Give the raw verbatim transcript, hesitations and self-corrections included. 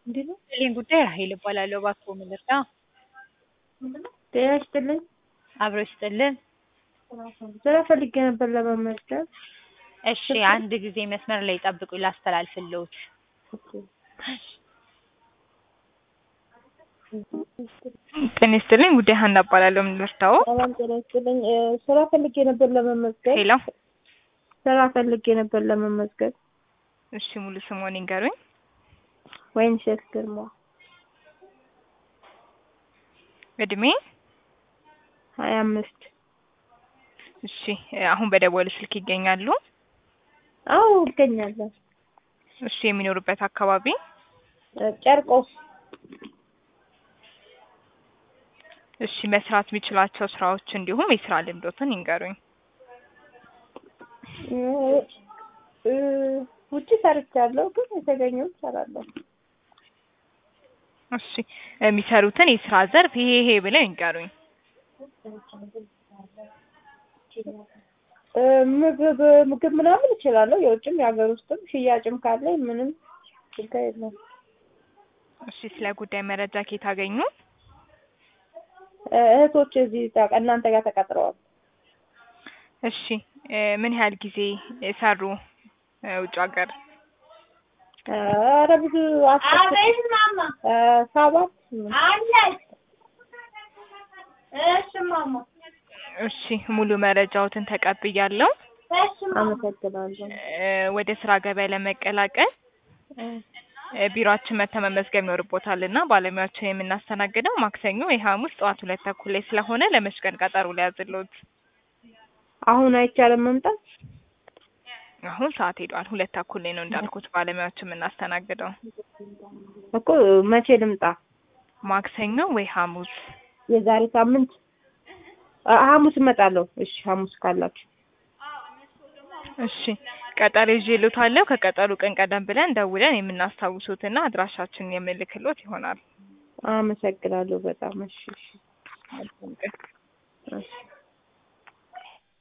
እንዴት ነው? ጤሌን ጉዳይ ራሄል እባላለሁ። እባክዎ ምን ልርዳ? ጤና ይስጥልኝ። አብሮ ይስጥልን። ስራ ፈልጌ ነበር ለመመዝገብ። እሺ አንድ ጊዜ መስመር ላይ ጠብቁኝ ላስተላልፍልዎት። ጤና ይስጥልኝ። ጉዳይ ሀና እባላለሁ። ምን ልርዳዎ? ሰላም ጤና ይስጥልኝ። እ ስራ ፈልጌ ነበር ለመመዝገብ። ሄሎ። ስራ ፈልጌ ነበር ለመመዝገብ። እሺ ሙሉ ስምዎን ይንገሩኝ? ወይንሸት ግርማ። እድሜ? ሀያ አምስት እሺ አሁን በደወሉ ስልክ ይገኛሉ? አዎ እገኛለሁ። እሺ የሚኖሩበት አካባቢ? እ ጨርቆስ። እሺ መስራት የሚችሏቸው ስራዎች እንዲሁም የስራ ልምዶትን ይንገሩኝ? እ እ ውጪ ሰርቻለሁ ግን የተገኘውን እሰራለሁ። እሺ የሚሰሩትን የስራ ዘርፍ ይሄ ይሄ ብለው ይንገሩኝ? እ ምግብ ምግብ ምናምን እችላለሁ። የውጭም የሀገር ውስጥም ሽያጭም ካለኝ ምንም ችግር የለውም። እሺ ስለ ጉዳይ መረጃ ከየት አገኙ? እ እህቶቼ እዚህ ታ እናንተ ጋር ተቀጥረዋል። እሺ እ ምን ያህል ጊዜ ሰሩ እ ውጭ ሀገር? ኧረ ብዙ አስር እ ሰባት እሺ እማማ። እሺ ሙሉ መረጃዎትን ተቀብያለሁ። አመሰግናለሁ። እ ወደ ስራ ገበያ ለመቀላቀል እ ቢሮአችን መጥተው መመዝገብ ይኖርብዎታልና ባለሙያዎችን የምናስተናግደው ማክሰኞ ወይ ሐሙስ ጠዋት ሁለት ተኩል ላይ ስለሆነ ለመች ቀን ቀጠሮ ልያዝልዎት? አሁን አይቻልም መምጣት? አሁን ሰዓት ሄዷል። ሁለት ተኩል ላይ ነው እንዳልኩት ባለሙያዎችን የምናስተናግደው። እኮ መቼ ልምጣ? ማክሰኞ ወይ ሐሙስ? የዛሬ ሳምንት አ ሐሙስ እመጣለሁ። እሺ ሐሙስ ካላችሁ። እሺ ቀጠሮ ይዤልዎታለሁ። ከቀጠሮ ቀን ቀደም ብለን ደውለን የምናስታውሶትና አድራሻችንን የምንልክልዎት ይሆናል። አመሰግናለሁ በጣም። እሺ እሺ። መልካም ቀን። እሺ